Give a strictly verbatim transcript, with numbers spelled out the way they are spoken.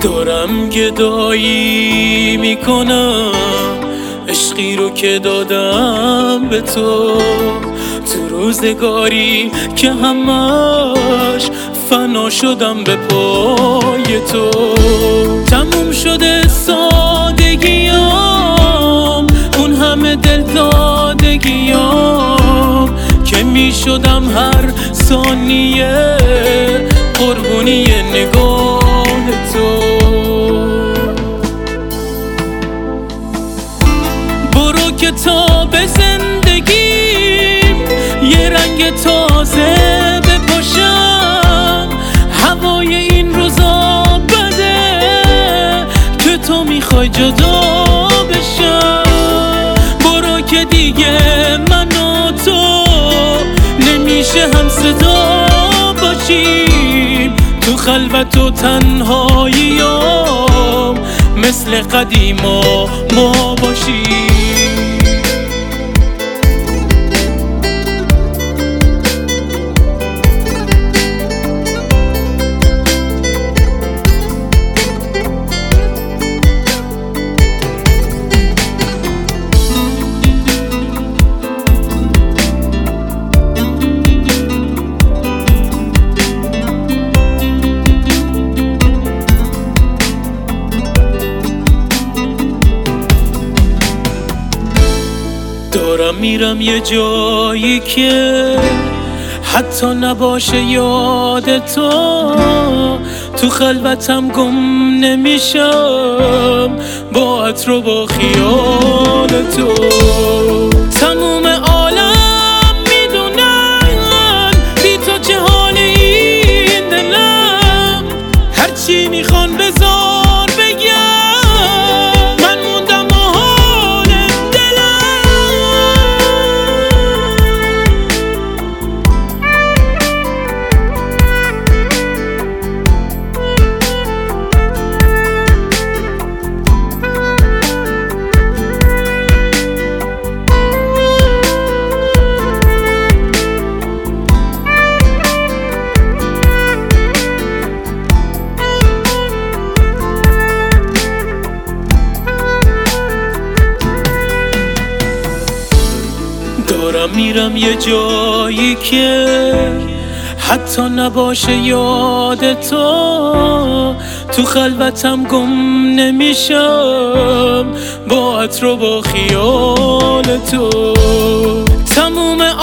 دارم گدایی میکنم عشقی رو که دادم به تو، تو روزگاری که همش فنا شدم به پای تو. تموم شده سادگیام، اون همه دل دادگیام که می شدم هر ثانیه قربونی نگاه تو. برو کتاب زندگیم یه رنگ تازه بپاشم، هوای این روزا بده که تو میخوای جدا بشم. برو که دیگه من و تو نمیشه هم صدا باشیم، تو خلوت و تنهاییام مثل قدیما ما باشیم. دارم میرم یه جایی که حتی نباشه یاد تو، تو خلوتم گم نمیشم با عطر و با خیال تو. تموم عالم میدونن بی تو چه حال این دلم، هرچی میخوان بذار بگم من موندم و حال دلم. دارم میرم یه جایی که حتی نباشه یاد تو، تو خلوتم گم نمیشم با عطر و با خیال تو. تموم